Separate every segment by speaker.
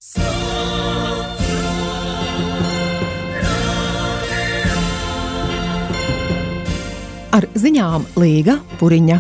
Speaker 1: Ar ziņām Līga Puriņa.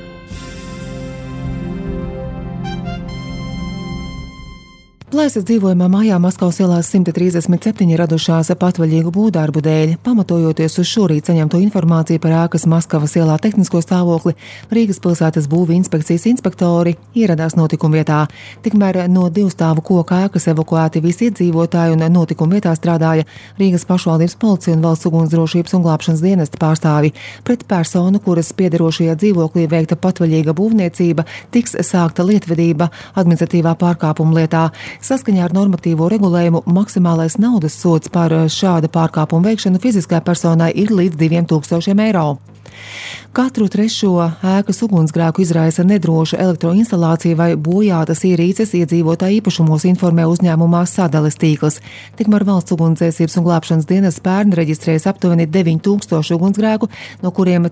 Speaker 1: Plēsas dzīvojamā mājā Maskavas ielās 137 radušās patvaļīgu būvdarbu dēļ. Pamatojoties uz šorīt saņemto informāciju par ēkas Maskavas ielā tehnisko stāvokli, Rīgas pilsētas būvju inspekcijas inspektori ieradās notikuma vietā. Tikmēr no 2 stāvu koka ēkas evakuēti visi iedzīvotāji un notikuma vietā strādāja Rīgas pašvaldības policija un valsts ugunsdrošības un glābšanas dienesta pārstāvi. Pret personu, kuras piederošajā dzīvoklī veikta patvaļīga būvniecība, tiks sākta lietvedība administratīvā pārkāpuma lietā. Saskaņā ar normatīvo regulējumu maksimālais naudas sods par šāda pārkāpuma veikšanu fiziskai personai ir līdz 2000 eiro. Katru 3. ēkas ugunsgrēku izraisa nedroša elektroinstalācija vai bojātas ierīces iedzīvotāju īpašumos, informē uzņēmumā Sadales tīkls. Tikmēr valsts ugunsdzēsības un glābšanas dienas pērn reģistrējas aptuveni 9000 ugunsgrēku, no kuriem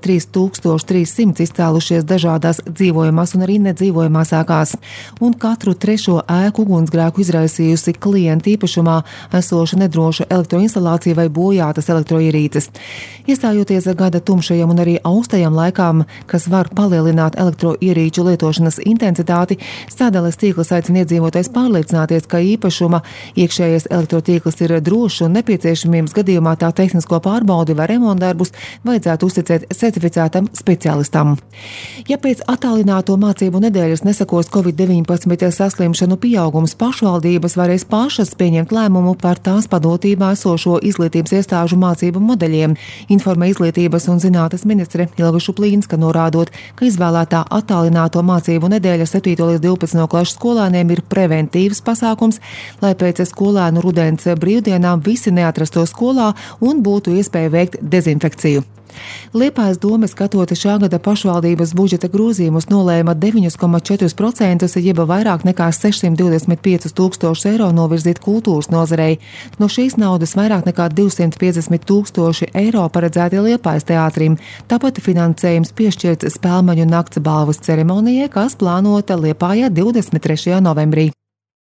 Speaker 1: 3300 izcēlušies dažādās dzīvojamās un arī nedzīvojamās ēkās. Un katru 3. ēku ugunsgrēku izraisījusi klienta īpašumā esoša nedroša elektroinstalācija vai bojātas elektroierīces. Iestājoties gada tumšajam un arī austajam laikām, kas var palielināt elektroierīču lietošanas intensitāti, Sadales tīkls aicina iedzīvotājus pārliecināties, ka īpašuma iekšējais elektrotīkls ir drošs un nepieciešamības gadījumā tā tehnisko pārbaudi vai remontdarbus vajadzētu uzticēt certificētam speciālistam. Ja pēc attālināto mācību nedēļas nesakos Covid-19 saslimšanu pieaugums, pašvaldības varēs pašas pieņemt lēmumu par tās padotībā esošo izglītības iestāžu mācību modeļiem, informē Izglītības un zinātnes ministre Ilga Šuplīnska, norādot, ka izvēlētā attālināto mācību nedēļa 7. līdz 12. klašu skolēniem ir preventīvs pasākums, lai pēc skolēnu rudens brīvdienām visi neatrastos skolā un būtu iespēja veikt dezinfekciju. Liepājas dome, skatot šā gada pašvaldības budžeta grozījumus, nolēma 9,4%, jeb vairāk nekā 625 000 eiro novirzīt kultūras nozarei. No šīs naudas vairāk nekā 250 000 eiro paredzēti Liepājas teātrim. Tāpat finansējums piešķirts Spēlmaņu nakts balvas ceremonijai, kas plānota Liepājā 23. novembrī.